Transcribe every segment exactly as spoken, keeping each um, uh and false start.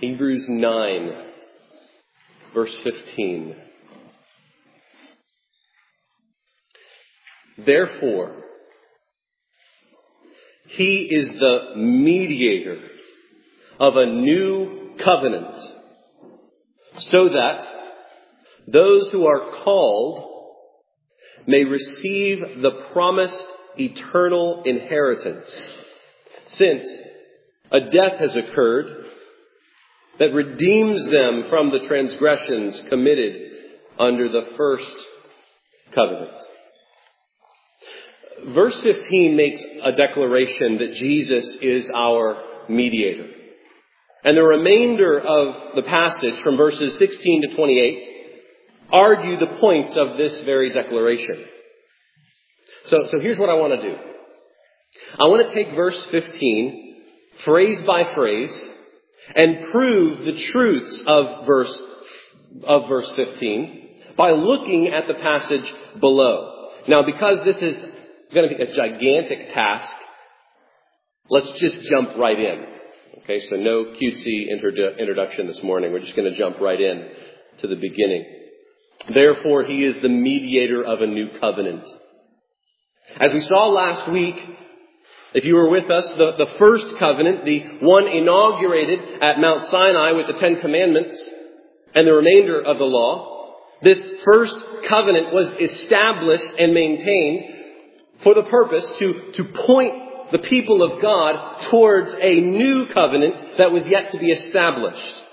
Hebrews nine, verse fifteen. Therefore, he is the mediator of a new covenant, so that those who are called may receive the promised eternal inheritance, since a death has occurred that redeems them from the transgressions committed under the first covenant. Verse fifteen makes a declaration that Jesus is our mediator. And the remainder of the passage from verses sixteen to twenty-eight argue the points of this very declaration. So, so here's what I want to do. I want to take verse fifteen, phrase by phrase, and prove the truths of verse, of verse fifteen by looking at the passage below. Now, because this is going to be a gigantic task, let's just jump right in. Okay, so no cutesy introdu- introduction this morning. We're just going to jump right in to the beginning. Therefore, he is the mediator of a new covenant. As we saw last week, if you were with us, the, the first covenant, the one inaugurated at Mount Sinai with the Ten Commandments and the remainder of the law, this first covenant was established and maintained for the purpose to, to point the people of God towards a new covenant that was yet to be established.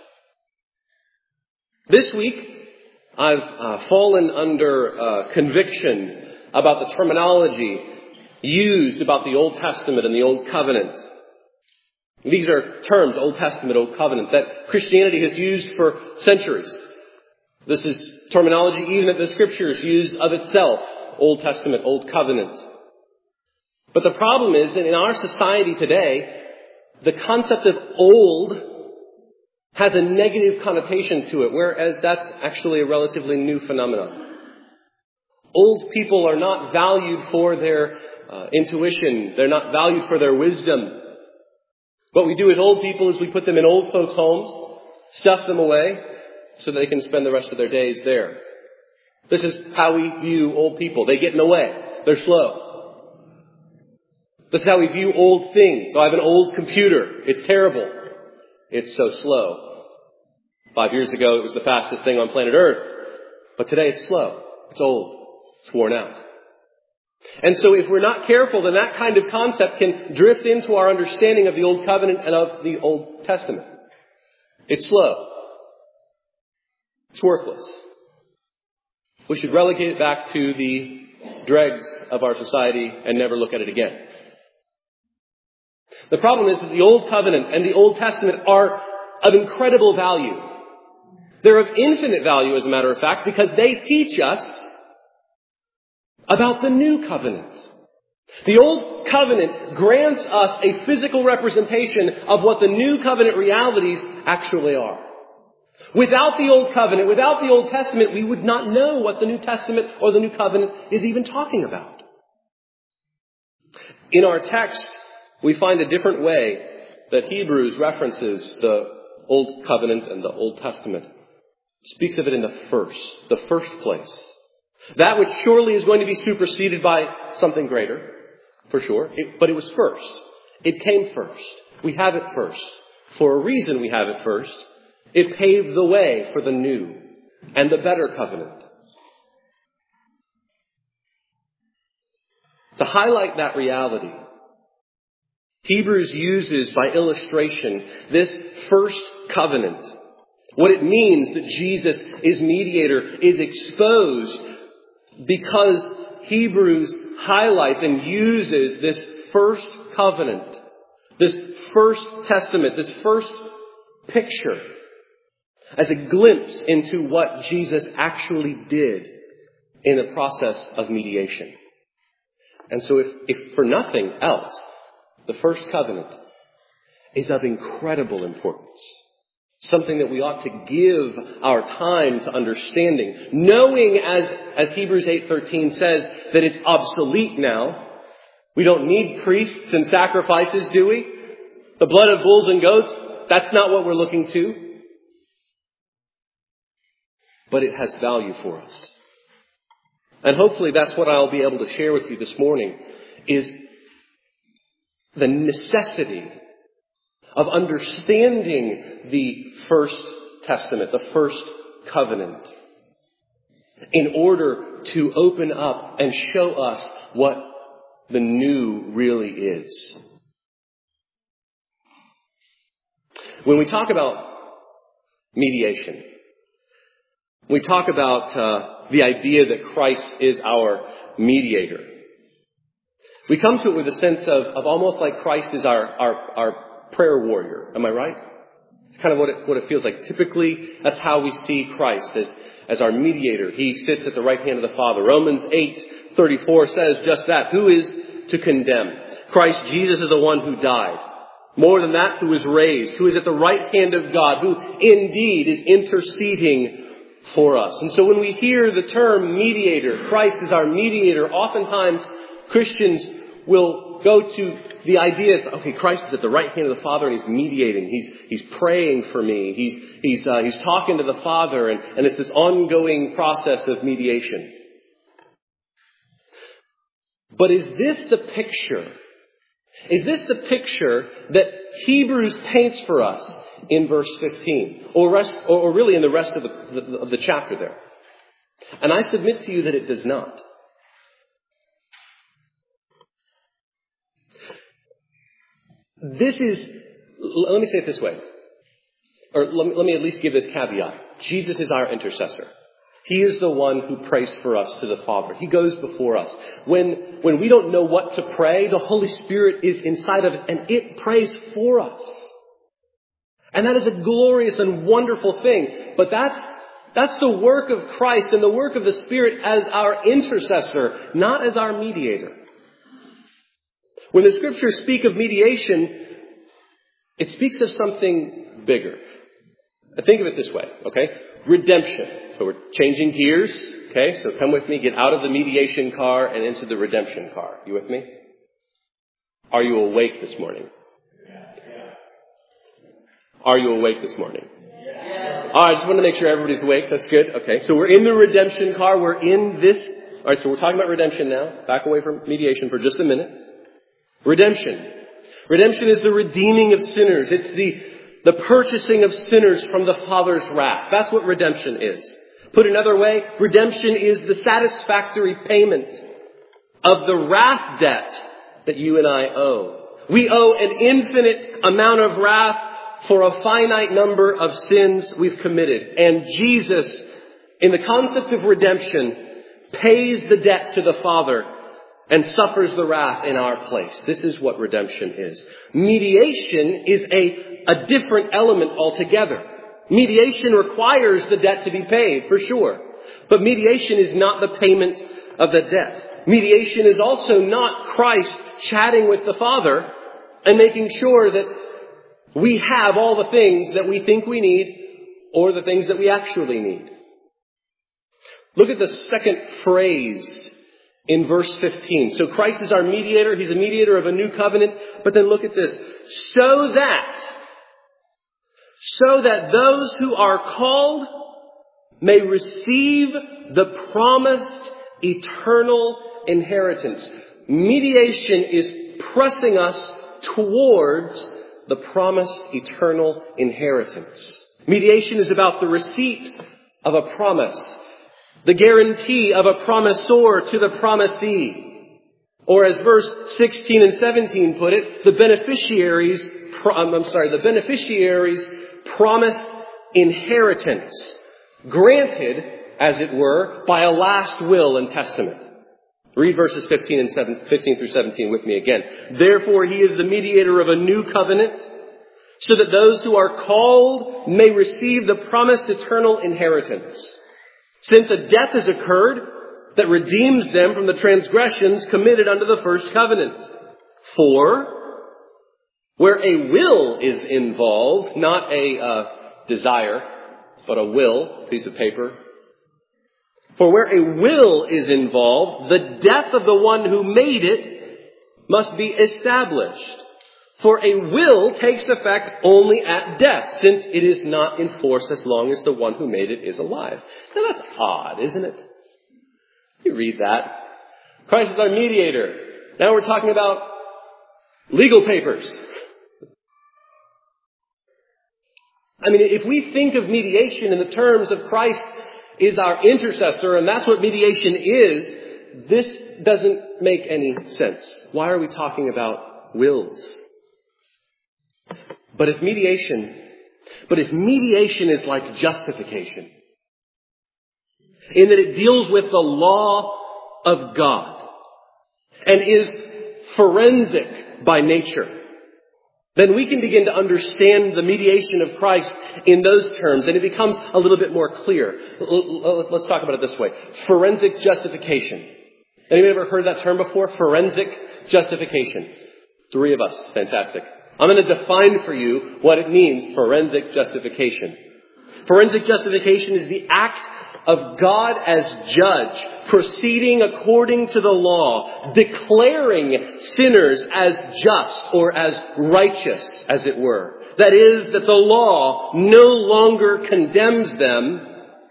This week, I've uh, fallen under uh, conviction about the terminology used about the Old Testament and the Old Covenant. These are terms, Old Testament, Old Covenant, that Christianity has used for centuries. This is terminology even that the Scriptures use of itself, Old Testament, Old Covenant. But the problem is that in our society today, the concept of old has a negative connotation to it, whereas that's actually a relatively new phenomenon. Old people are not valued for their uh, intuition. They're not valued for their wisdom. What we do with old people is we put them in old folks' homes, stuff them away, so that they can spend the rest of their days there. This is how we view old people. They get in the way. They're slow. This is how we view old things. So I have an old computer. It's terrible. It's so slow. Five years ago, it was the fastest thing on planet Earth. But today it's slow. It's old. It's worn out. And so if we're not careful, then that kind of concept can drift into our understanding of the Old Covenant and of the Old Testament. It's slow. It's worthless. We should relegate it back to the dregs of our society and never look at it again. The problem is that the Old Covenant and the Old Testament are of incredible value. They're of infinite value, as a matter of fact, because they teach us about the New Covenant. The Old Covenant grants us a physical representation of what the New Covenant realities actually are. Without the Old Covenant, without the Old Testament, we would not know what the New Testament or the New Covenant is even talking about. In our text, we find a different way that Hebrews references the Old Covenant and the Old Testament. It speaks of it in the first, the first place. That which surely is going to be superseded by something greater, for sure. It, but it was first. It came first. We have it first. For a reason we have it first. It paved the way for the new and the better covenant. To highlight that reality, Hebrews uses by illustration this first covenant. What it means that Jesus is mediator is exposed because Hebrews highlights and uses this first covenant, this first testament, this first picture as a glimpse into what Jesus actually did in the process of mediation. And so if, if for nothing else, the first covenant is of incredible importance. Something that we ought to give our time to understanding. Knowing, as, as Hebrews eight thirteen says, that it's obsolete now. We don't need priests and sacrifices, do we? The blood of bulls and goats, That's not what we're looking to. But it has value for us. And hopefully that's what I'll be able to share with you this morning, is the necessity of understanding the First Testament, the First Covenant, in order to open up and show us what the new really is. When we talk about mediation, we talk about uh, the idea that Christ is our mediator. We come to it with a sense of, of almost like Christ is our, our, our prayer warrior. Am I right? It's kind of what it, what it feels like. Typically, that's how we see Christ, as, as our mediator. He sits at the right hand of the Father. Romans eight thirty-four says just that. Who is to condemn? Christ Jesus is the one who died. More than that, who is raised, who is at the right hand of God, who indeed is interceding for us. And so when we hear the term mediator, Christ is our mediator, oftentimes Christians will go to the idea of, okay, Christ is at the right hand of the Father and he's mediating. He's, he's praying for me. He's, he's, uh, he's talking to the Father, and, and it's this ongoing process of mediation. But is this the picture? Is this the picture that Hebrews paints for us in verse fifteen, or, rest, or really in the rest of the, of the chapter there? And I submit to you that it does not. This is, let me say it this way, or let me, let me at least give this caveat. Jesus is our intercessor. He is the one who prays for us to the Father. He goes before us. When, when we don't know what to pray, the Holy Spirit is inside of us and it prays for us. And that is a glorious and wonderful thing. But that's, that's the work of Christ and the work of the Spirit as our intercessor, not as our mediator. When the Scriptures speak of mediation, it speaks of something bigger. Think of it this way, okay? Redemption. So we're changing gears, okay? So come with me, get out of the mediation car and into the redemption car. You with me? Are you awake this morning? Are you awake this morning? Yes. All right, I just want to make sure everybody's awake. That's good. Okay, so we're in the redemption car. We're in this. All right, so we're talking about redemption now. Back away from mediation for just a minute. Redemption. Redemption is the redeeming of sinners. It's the, the purchasing of sinners from the Father's wrath. That's what redemption is. Put another way, redemption is the satisfactory payment of the wrath debt that you and I owe. We owe an infinite amount of wrath for a finite number of sins we've committed. And Jesus, in the concept of redemption, pays the debt to the Father and suffers the wrath in our place. This is what redemption is. Mediation is a, a different element altogether. Mediation requires the debt to be paid, for sure. But mediation is not the payment of the debt. Mediation is also not Christ chatting with the Father and making sure that we have all the things that we think we need or the things that we actually need. Look at the second phrase in verse fifteen. So Christ is our mediator. He's a mediator of a new covenant. But then look at this. So that, so that those who are called may receive the promised eternal inheritance. Mediation is pressing us towards the promised eternal inheritance. Mediation is about the receipt of a promise, the guarantee of a promisor to the promisee. Or as verse sixteen and seventeen put it, the beneficiaries, I'm sorry, the beneficiaries promised inheritance, granted, as it were, by a last will and testament. Read verses fifteen and seven, fifteen through seventeen with me again. Therefore, he is the mediator of a new covenant, so that those who are called may receive the promised eternal inheritance. Since a death has occurred that redeems them from the transgressions committed under the first covenant. For where a will is involved, not a uh, desire, but a will, piece of paper. For where a will is involved, the death of the one who made it must be established. For a will takes effect only at death, since it is not in force as long as the one who made it is alive. Now that's odd, isn't it? You read that. Christ is our mediator. Now we're talking about legal papers. I mean, if we think of mediation in the terms of Christ is our intercessor, and that's what mediation is, this doesn't make any sense. Why are we talking about wills? But if mediation, but if mediation is like justification, in that it deals with the law of God and is forensic by nature, then we can begin to understand the mediation of Christ in those terms, and it becomes a little bit more clear. Let's talk about it this way. Forensic justification. Anybody ever heard that term before? Forensic justification. Three of us. Fantastic. I'm going to define for you what it means, forensic justification. Forensic justification is the act of God as judge, proceeding according to the law, declaring sinners as just or as righteous, as it were. That is, that the law no longer condemns them,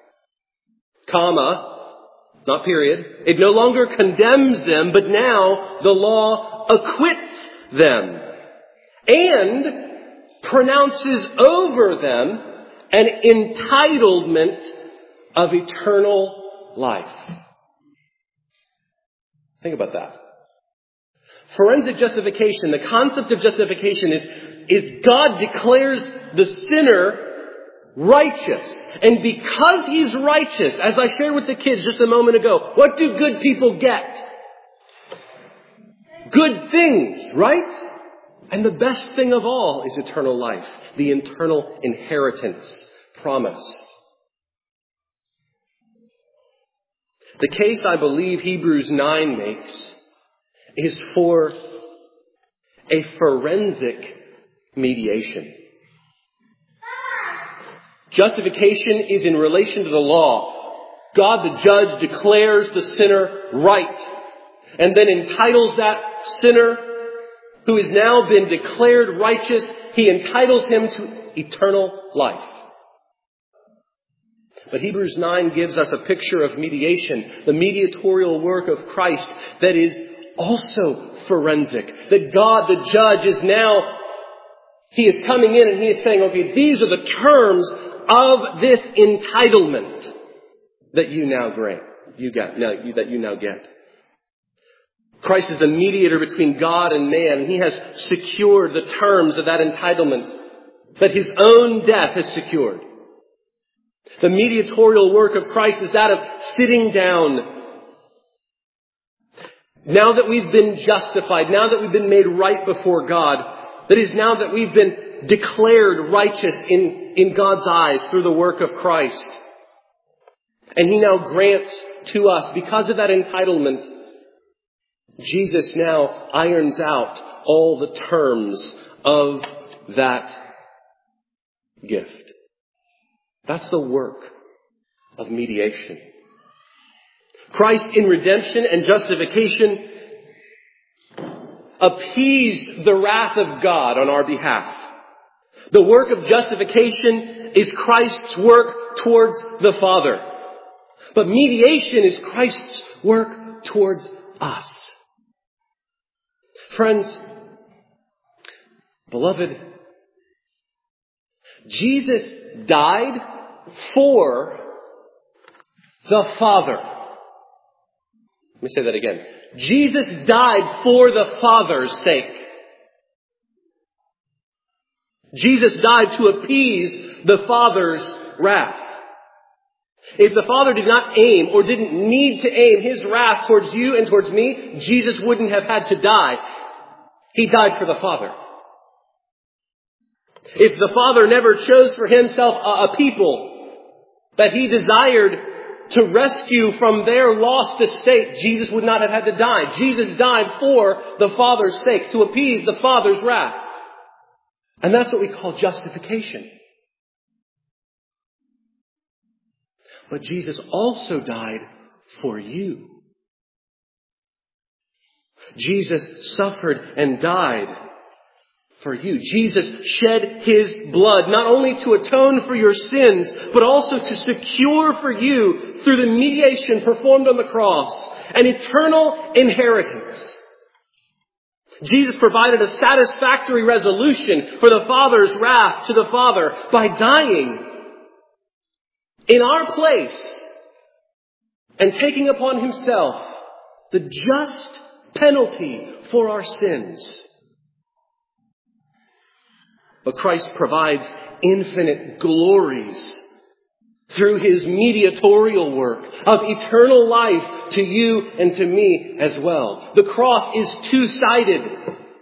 comma, not period. It no longer condemns them, but now the law acquits them and pronounces over them an entitlement of eternal life. Think about that. Forensic justification, the concept of justification is, is God declares the sinner righteous. And because he's righteous, as I shared with the kids just a moment ago, what do good people get? Good things, right? And the best thing of all is eternal life, the eternal inheritance promised. The case I believe Hebrews nine makes is for a forensic mediation. Justification is in relation to the law. God the judge declares the sinner right and then entitles that sinner who has now been declared righteous, he entitles him to eternal life. But Hebrews nine gives us a picture of mediation, the mediatorial work of Christ that is also forensic. That God, the judge, is now, he is coming in and he is saying, okay, these are the terms of this entitlement that you now grant, you get, now, you, that you now get. Christ is the mediator between God and man, and he has secured the terms of that entitlement that his own death has secured. The mediatorial work of Christ is that of sitting down. Now that we've been justified, now that we've been made right before God, that is now that we've been declared righteous in, in God's eyes through the work of Christ. And he now grants to us, because of that entitlement, Jesus now irons out all the terms of that gift. That's the work of mediation. Christ in redemption and justification appeased the wrath of God on our behalf. The work of justification is Christ's work towards the Father. But mediation is Christ's work towards us. Friends, beloved, Jesus died for the Father. Let me say that again. Jesus died for the Father's sake. Jesus died to appease the Father's wrath. If the Father did not aim or didn't need to aim his wrath towards you and towards me, Jesus wouldn't have had to die. He died for the Father. If the Father never chose for himself a, a people that he desired to rescue from their lost estate, Jesus would not have had to die. Jesus died for the Father's sake, to appease the Father's wrath. And that's what we call justification. But Jesus also died for you. Jesus suffered and died for you. Jesus shed his blood not only to atone for your sins, but also to secure for you, through the mediation performed on the cross, an eternal inheritance. Jesus provided a satisfactory resolution for the Father's wrath to the Father by dying in our place and taking upon himself the just penalty for our sins. But Christ provides infinite glories through his mediatorial work of eternal life to you and to me as well. The cross is two-sided.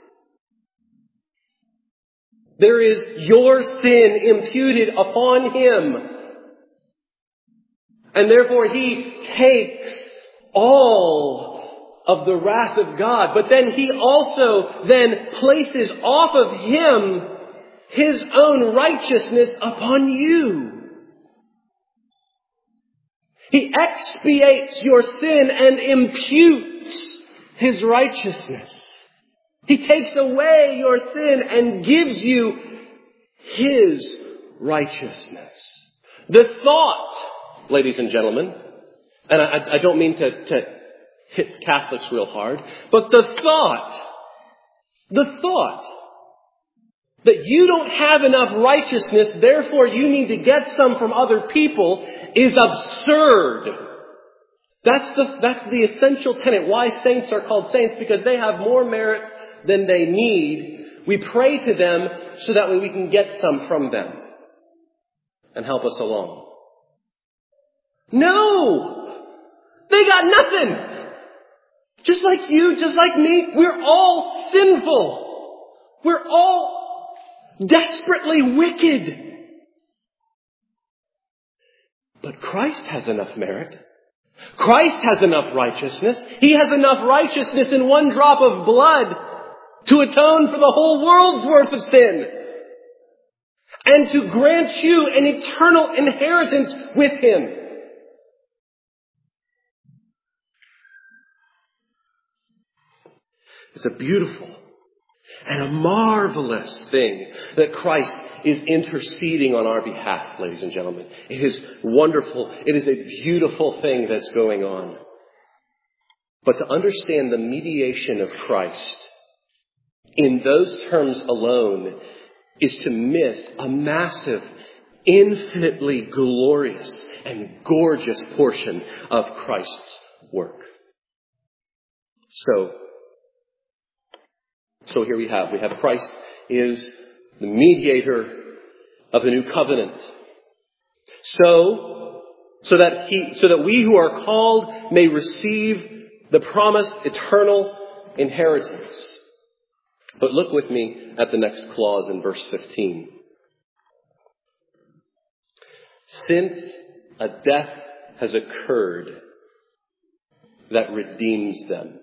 There is your sin imputed upon him. And therefore he takes all of the wrath of God. But then he also then places off of him his own righteousness upon you. He expiates your sin and imputes his righteousness. He takes away your sin and gives you his righteousness. The thought, ladies and gentlemen, and I, I don't mean to, to hit Catholics real hard, but the thought, the thought that you don't have enough righteousness, therefore you need to get some from other people, is absurd. That's the, that's the essential tenet. Why saints are called saints? Because they have more merit than they need. We pray to them so that way we can get some from them and help us along. No! They got nothing! Just like you, just like me, we're all sinful. We're all desperately wicked. But Christ has enough merit. Christ has enough righteousness. He has enough righteousness in one drop of blood to atone for the whole world's worth of sin. And to grant you an eternal inheritance with him. It's a beautiful and a marvelous thing that Christ is interceding on our behalf, ladies and gentlemen. It is wonderful. It is a beautiful thing that's going on. But to understand the mediation of Christ in those terms alone is to miss a massive, infinitely glorious and gorgeous portion of Christ's work. So, So here we have, we have Christ is the mediator of the new covenant. So, so that he, so that we who are called may receive the promised eternal inheritance. But look with me at the next clause in verse fifteen. Since a death has occurred that redeems them.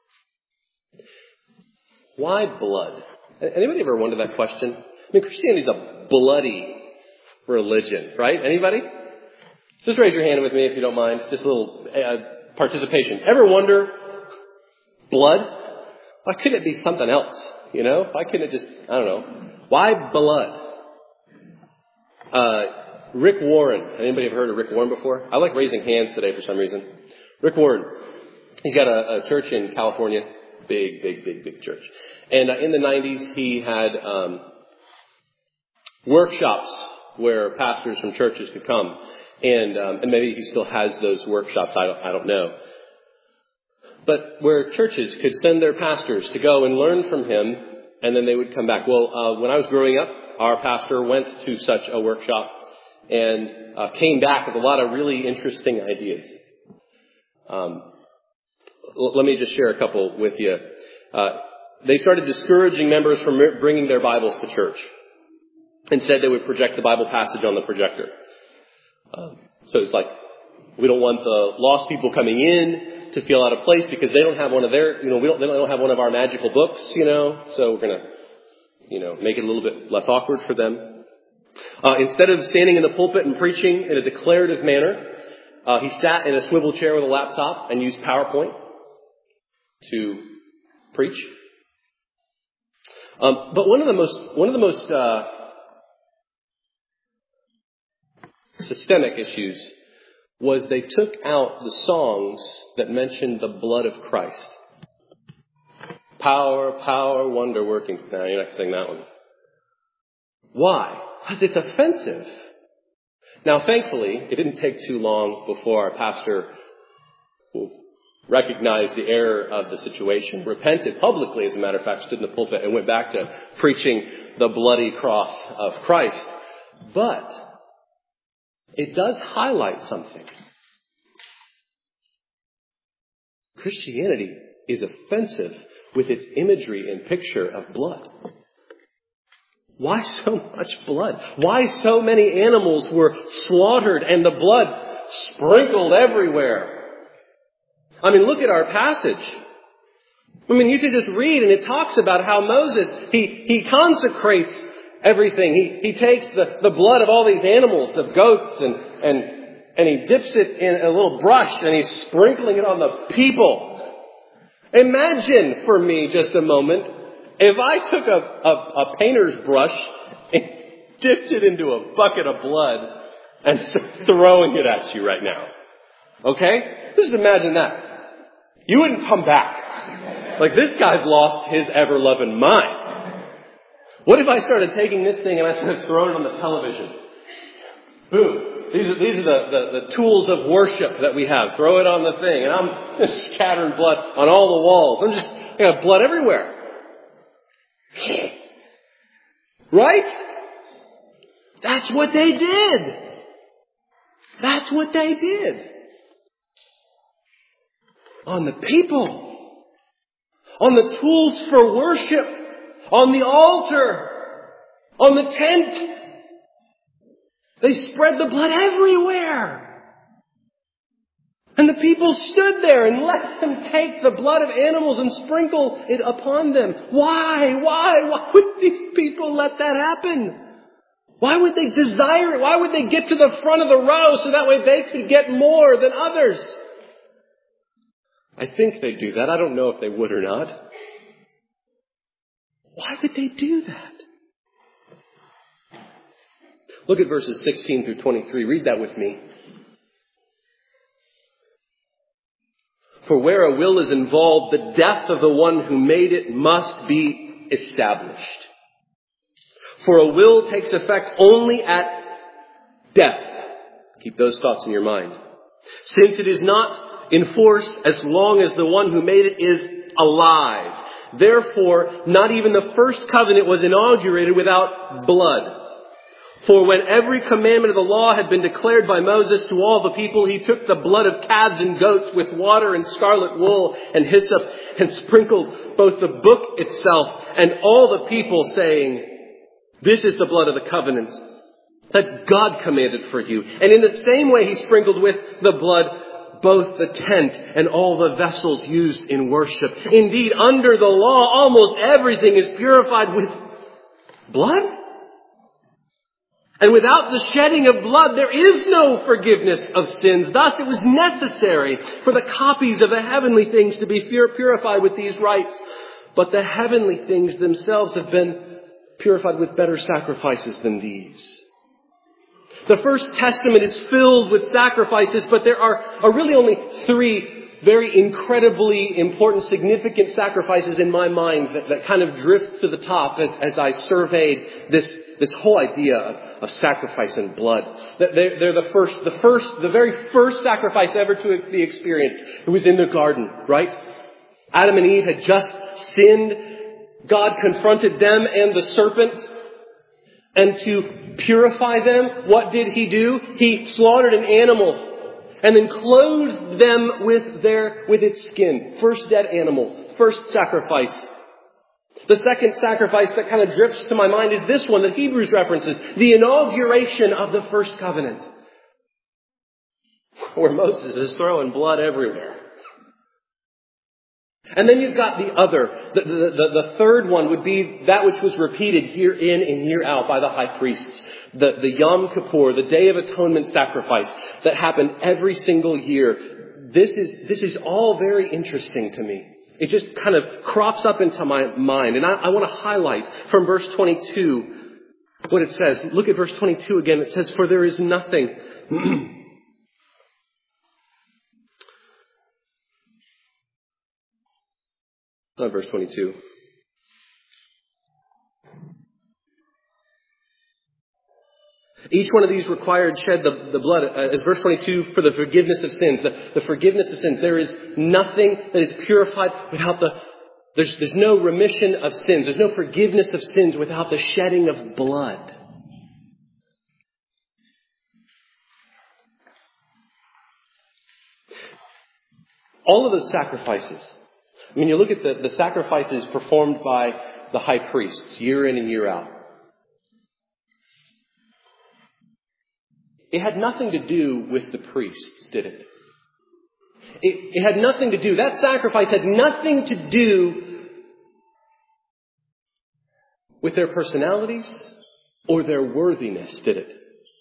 Why blood? Anybody ever wondered that question? I mean, Christianity is a bloody religion, right? Anybody? Just raise your hand with me if you don't mind. Just a little uh, participation. Ever wonder, blood? Why couldn't it be something else? You know? Why couldn't it just, I don't know. Why blood? Uh, Rick Warren. Anybody ever heard of Rick Warren before? I like raising hands today for some reason. Rick Warren. He's got a, a church in California. Big, big, big, big church. And uh, in the nineties, he had um, workshops where pastors from churches could come. And um, and maybe he still has those workshops. I don't, I don't know. But where churches could send their pastors to go and learn from him, and then they would come back. Well, uh, when I was growing up, our pastor went to such a workshop and uh, came back with a lot of really interesting ideas. Um Let me just share a couple with you. Uh, they started discouraging members from bringing their Bibles to church. Instead, they would project the Bible passage on the projector. Um, so it's like, we don't want the lost people coming in to feel out of place because they don't have one of their, you know, we don't, they don't have one of our magical books, you know, so we're going to, you know, make it a little bit less awkward for them. Uh, instead of standing in the pulpit and preaching in a declarative manner, uh, he sat in a swivel chair with a laptop and used PowerPoint to preach. Um, but one of the most, one of the most uh, systemic issues was they took out the songs that mentioned the blood of Christ. Power, power, wonder working. No, you're not going to sing that one. Why? Because it's offensive. Now, thankfully, it didn't take too long before our pastor recognized the error of the situation, repented publicly, as a matter of fact, stood in the pulpit and went back to preaching the bloody cross of Christ. But it does highlight something. Christianity is offensive with its imagery and picture of blood. Why so much blood? Why so many animals were slaughtered and the blood sprinkled everywhere? I mean, look at our passage. I mean, you could just read and it talks about how Moses, he, he consecrates everything. He, he takes the, the blood of all these animals, of goats, and, and, and he dips it in a little brush and he's sprinkling it on the people. Imagine for me just a moment, if I took a, a, a painter's brush and dipped it into a bucket of blood and started throwing it at you right now. Okay? Just imagine that. You wouldn't come back. Like, this guy's lost his ever-loving mind. What if I started taking this thing and I started throwing it on the television? Boom. These are, these are the, the, the tools of worship that we have. Throw it on the thing. And I'm just scattering blood on all the walls. I'm just, I got blood everywhere. Right? That's what they did. That's what they did. On the people. On the tools for worship. On the altar. On the tent. They spread the blood everywhere. And the people stood there and let them take the blood of animals and sprinkle it upon them. Why? Why? Why would these people let that happen? Why would they desire it? Why would they get to the front of the row so that way they could get more than others? I think they do that. I don't know if they would or not. Why would they do that? Look at verses sixteen through twenty-three. Read that with me. For where a will is involved, the death of the one who made it must be established. For a will takes effect only at death. Keep those thoughts in your mind. Since it is not in force as long as the one who made it is alive. Therefore, not even the first covenant was inaugurated without blood. For when every commandment of the law had been declared by Moses to all the people, he took the blood of calves and goats with water and scarlet wool and hyssop and sprinkled both the book itself and all the people, saying, "This is the blood of the covenant that God commanded for you." And in the same way he sprinkled with the blood both the tent and all the vessels used in worship. Indeed, under the law, almost everything is purified with blood. And without the shedding of blood, there is no forgiveness of sins. Thus, it was necessary for the copies of the heavenly things to be purified with these rites. But the heavenly things themselves have been purified with better sacrifices than these. The First Testament is filled with sacrifices, but there are, are really only three very incredibly important, significant sacrifices in my mind that, that kind of drift to the top as, as I surveyed this, this whole idea of, of sacrifice and blood. They're, they're the first, the first, the very first sacrifice ever to be experienced. It was in the garden, right? Adam and Eve had just sinned. God confronted them and the serpent. And to purify them, what did he do? He slaughtered an animal and then clothed them with their, with its skin. First dead animal. First sacrifice. The second sacrifice that kind of drifts to my mind is this one that Hebrews references. The inauguration of the first covenant. Where Moses is throwing blood everywhere. And then you've got the other. The, the, the, the third one would be that which was repeated year in and year out by the high priests. The, the Yom Kippur, the Day of Atonement sacrifice that happened every single year. This is, this is all very interesting to me. It just kind of crops up into my mind. And I, I want to highlight from verse twenty-two what it says. Look at verse twenty-two again. It says, for there is nothing. Not verse twenty-two. Each one of these required shed the, the blood, uh, as verse twenty-two, for the forgiveness of sins. The, the forgiveness of sins. There is nothing that is purified without the, there's, there's no remission of sins. There's no forgiveness of sins without the shedding of blood. All of those sacrifices. I mean, you look at the, the sacrifices performed by the high priests year in and year out. It had nothing to do with the priests, did it? It, it had nothing to do, that sacrifice had nothing to do with their personalities or their worthiness, did it?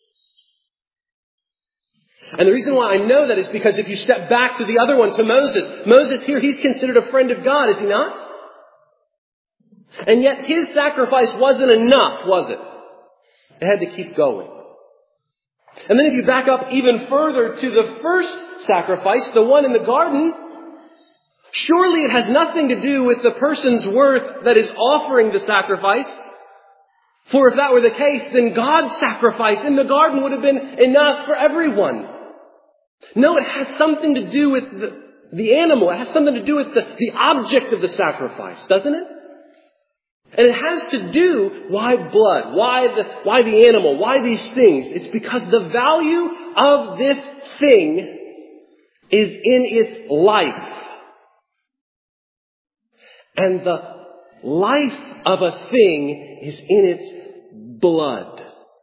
And the reason why I know that is because if you step back to the other one, to Moses, Moses here, he's considered a friend of God, is he not? And yet his sacrifice wasn't enough, was it? It had to keep going. And then if you back up even further to the first sacrifice, the one in the garden, surely it has nothing to do with the person's worth that is offering the sacrifice. For if that were the case, then God's sacrifice in the garden would have been enough for everyone. No, it has something to do with the, the animal. It has something to do with the, the object of the sacrifice, doesn't it? And it has to do, why blood? Why the, why the animal? Why these things? It's because the value of this thing is in its life. And the life of a thing is in its blood.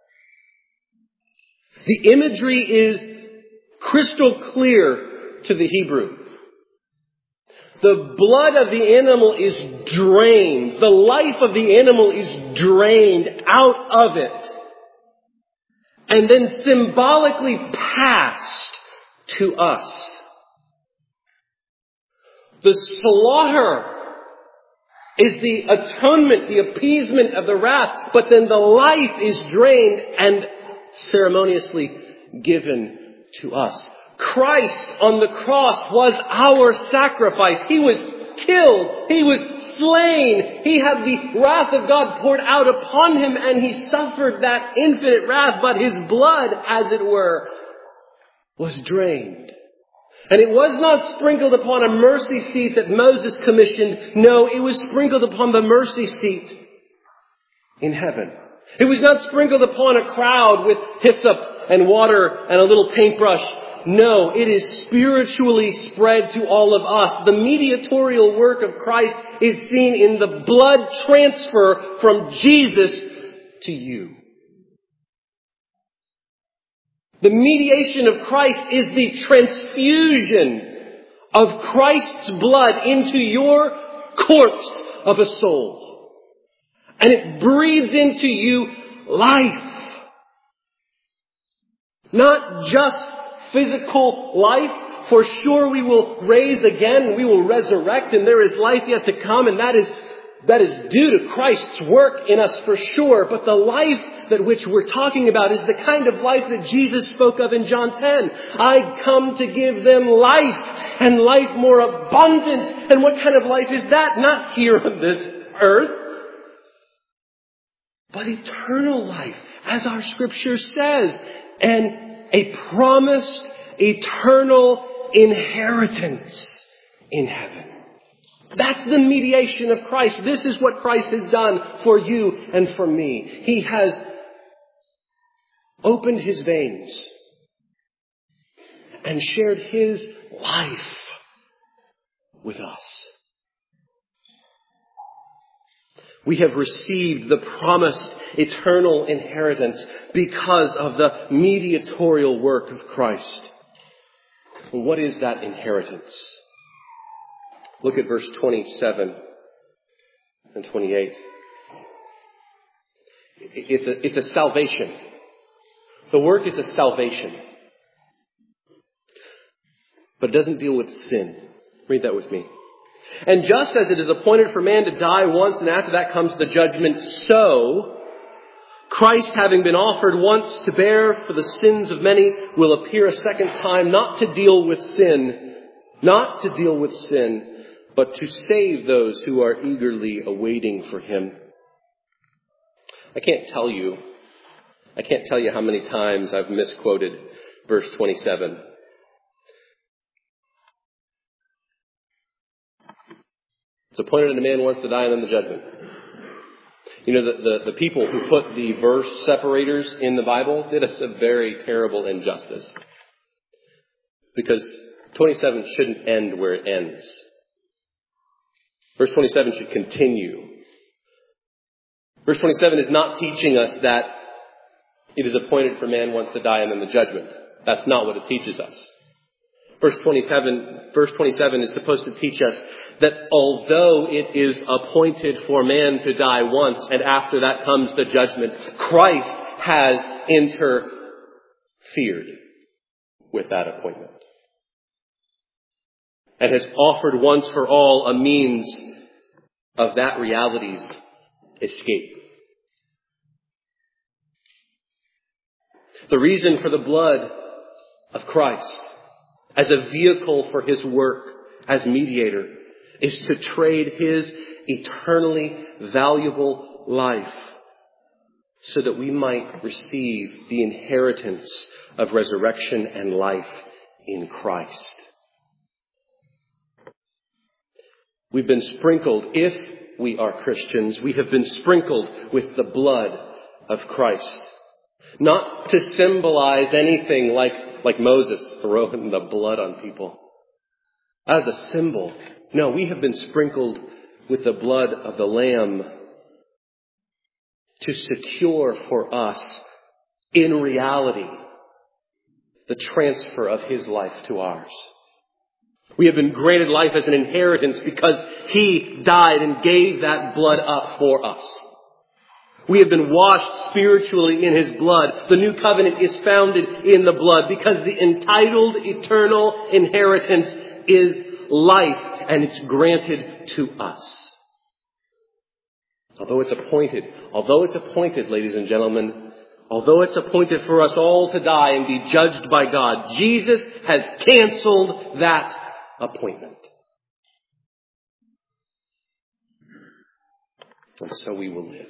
The imagery is crystal clear to the Hebrew. The blood of the animal is drained. The life of the animal is drained out of it. And then symbolically passed to us. The slaughter is the atonement, the appeasement of the wrath. But then the life is drained and ceremoniously given to us. Christ on the cross was our sacrifice. He was killed. He was slain. He had the wrath of God poured out upon him, and he suffered that infinite wrath. But his blood, as it were, was drained. And it was not sprinkled upon a mercy seat that Moses commissioned. No, it was sprinkled upon the mercy seat in heaven. It was not sprinkled upon a crowd with hyssop and water and a little paintbrush. No, it is spiritually spread to all of us. The mediatorial work of Christ is seen in the blood transfer from Jesus to you. The mediation of Christ is the transfusion of Christ's blood into your corpse of a soul. And it breathes into you life. Not just physical life. For sure we will raise again, we will resurrect, and there is life yet to come, and that is that is due to Christ's work in us for sure. But the life that which we're talking about is the kind of life that Jesus spoke of in John ten. I come to give them life, and life more abundant. And what kind of life is that? Not here on this earth, but eternal life, as our scripture says, and a promised eternal inheritance in heaven. That's the mediation of Christ. This is what Christ has done for you and for me. He has opened his veins and shared his life with us. We have received the promised eternal inheritance because of the mediatorial work of Christ. What is that inheritance? Look at verse twenty-seven and twenty-eight. It's a, it's a salvation. The work is a salvation. But it doesn't deal with sin. Read that with me. And just as it is appointed for man to die once and after that comes the judgment, so Christ, having been offered once to bear for the sins of many, will appear a second time, not to deal with sin, not to deal with sin, but to save those who are eagerly awaiting for him. I can't tell you, I can't tell you how many times I've misquoted verse twenty-seven. It's appointed that a man wants to die and then the judgment. You know, the, the, the people who put the verse separators in the Bible did us a very terrible injustice. Because twenty-seven shouldn't end where it ends. Verse twenty-seven should continue. Verse twenty-seven is not teaching us that it is appointed for man once to die and then the judgment. That's not what it teaches us. Verse twenty-seven, verse twenty-seven is supposed to teach us that although it is appointed for man to die once and after that comes the judgment, Christ has interfered with that appointment and has offered once for all a means of that reality's escape. The reason for the blood of Christ as a vehicle for his work as mediator is to trade his eternally valuable life so that we might receive the inheritance of resurrection and life in Christ. We've been sprinkled, if we are Christians, we have been sprinkled with the blood of Christ. Not to symbolize anything like, like Moses throwing the blood on people. As a symbol. No, we have been sprinkled with the blood of the Lamb to secure for us, in reality, the transfer of his life to ours. We have been granted life as an inheritance because he died and gave that blood up for us. We have been washed spiritually in his blood. The new covenant is founded in the blood because the entitled eternal inheritance is life and it's granted to us. Although it's appointed, although it's appointed, ladies and gentlemen, although it's appointed for us all to die and be judged by God, Jesus has canceled that appointment. And so we will live.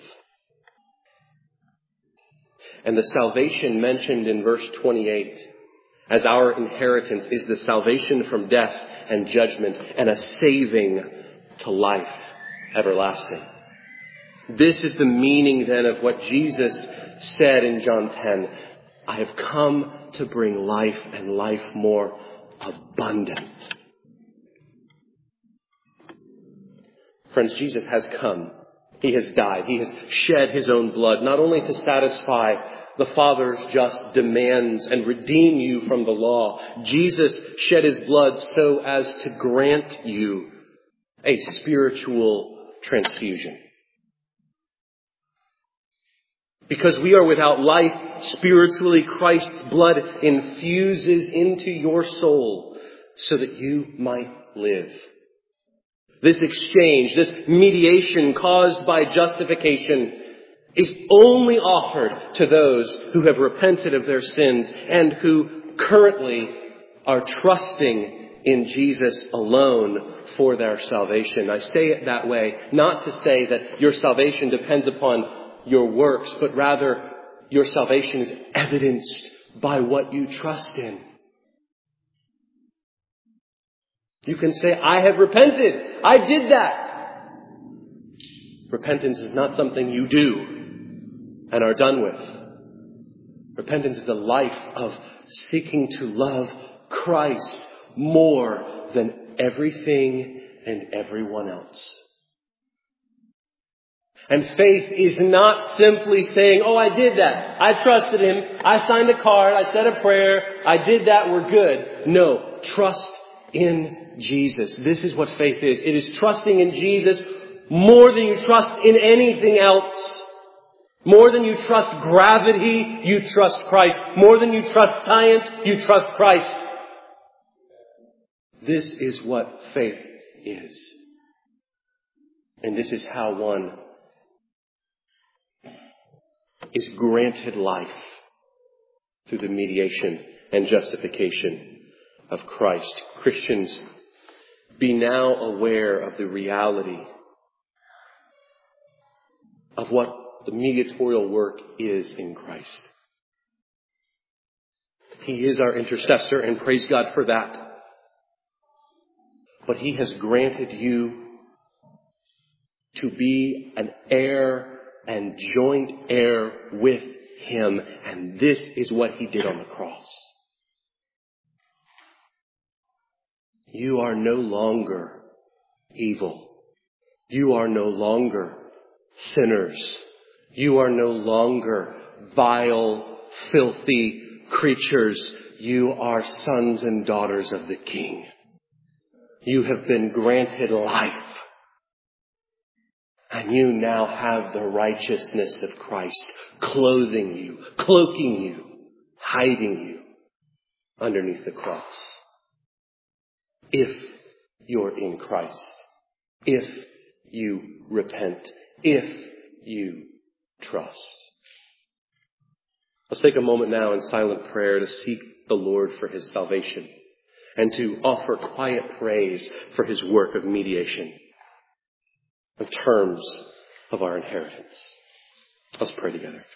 And the salvation mentioned in verse twenty-eight as our inheritance is the salvation from death and judgment and a saving to life everlasting. This is the meaning then of what Jesus said in John ten. I have come to bring life and life more abundant. Friends, Jesus has come. He has died. He has shed his own blood, not only to satisfy the Father's just demands and redeem you from the law. Jesus shed his blood so as to grant you a spiritual transfusion. Because we are without life spiritually, Christ's blood infuses into your soul so that you might live. This exchange, this mediation caused by justification is only offered to those who have repented of their sins and who currently are trusting in Jesus alone for their salvation. I say it that way, not to say that your salvation depends upon your works, but rather your salvation is evidenced by what you trust in. You can say, I have repented. I did that. Repentance is not something you do and are done with. Repentance is the life of seeking to love Christ more than everything and everyone else. And faith is not simply saying, oh, I did that. I trusted him. I signed a card. I said a prayer. I did that. We're good. No, trust in Jesus. This is what faith is. It is trusting in Jesus more than you trust in anything else. More than you trust gravity, you trust Christ. More than you trust science, you trust Christ. This is what faith is. And this is how one is granted life through the mediation and justification of Christ. Christians, be now aware of the reality of what the mediatorial work is in Christ. He is our intercessor, and praise God for that. But He has granted you to be an heir and joint heir with Him. And this is what He did on the cross. You are no longer evil. You are no longer sinners. You are no longer vile, filthy creatures. You are sons and daughters of the King. You have been granted life. And you now have the righteousness of Christ clothing you, cloaking you, hiding you underneath the cross. If you're in Christ, if you repent, if you trust. Let's take a moment now in silent prayer to seek the Lord for His salvation and to offer quiet praise for His work of mediation in terms of our inheritance. Let's pray together.